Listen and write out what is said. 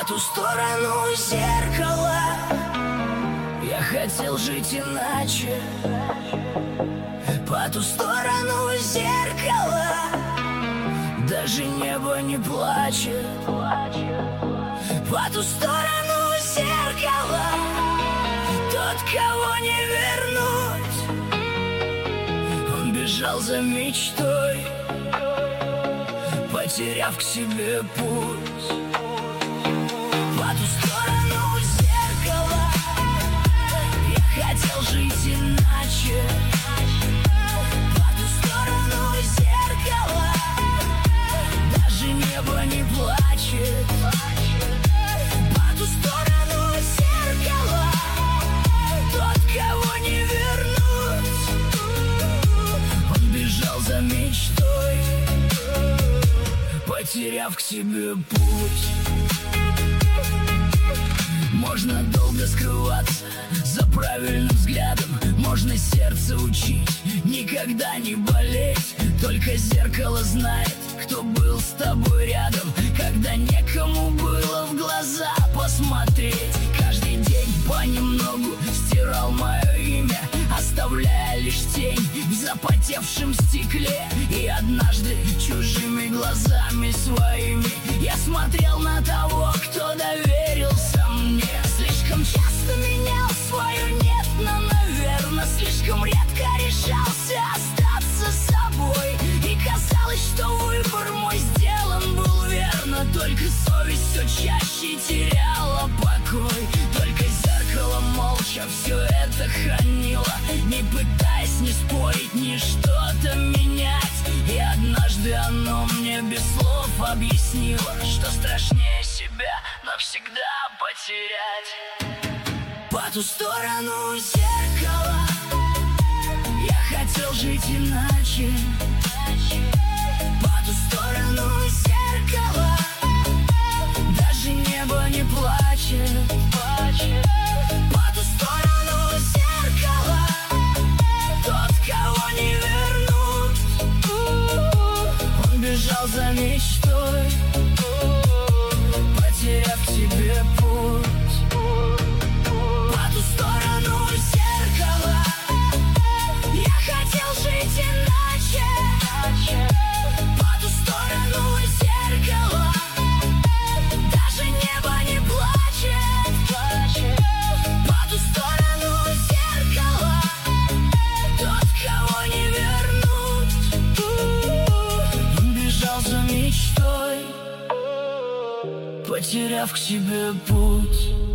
ту сторону зеркала я хотел жить иначе. По ту сторону зеркала даже небо не плачет. По ту сторону зеркала тот, кого не вернуть. Он бежал за мечтой, потеряв к себе путь. По ту сторону зеркала я хотел жить иначе. По ту сторону зеркала даже небо не плачет. По ту сторону зеркала тот, кого не вернуть. Он бежал за мечтой, потеряв к себе путь. Можно долго скрываться за правильным взглядом, можно сердце учить никогда не болеть. Только зеркало знает, кто был с тобой рядом, когда некому было в глаза посмотреть. Каждый день понемногу стирал мое имя, оставляя лишь тень в запотевшем стекле. И однажды чужими глазами своими я смотрел на того, кто доверился мне. Слишком часто менял свое нет на наверно, слишком редко решался остаться собой. И казалось, что выбор мой сделан был верно, только совесть все чаще теряла покой. Только зеркало молча все это хранило, не пытаясь ни спорить, ни что-то менять. И однажды оно мне без слов объяснило, что страшнее себя навсегда потерять. По ту сторону зеркала я хотел жить иначе. По ту сторону зеркала даже небо не плачет. По ту сторону зеркала тот, кого не вернуть. Он бежал за мечтой, потеряв к себе путь. По ту сторону зеркала я хотел жить иначе. По ту сторону зеркала даже небо не плачет. По ту сторону зеркала тот, кого не вернуть. Он бежал за мечтой, потеряв к себе путь.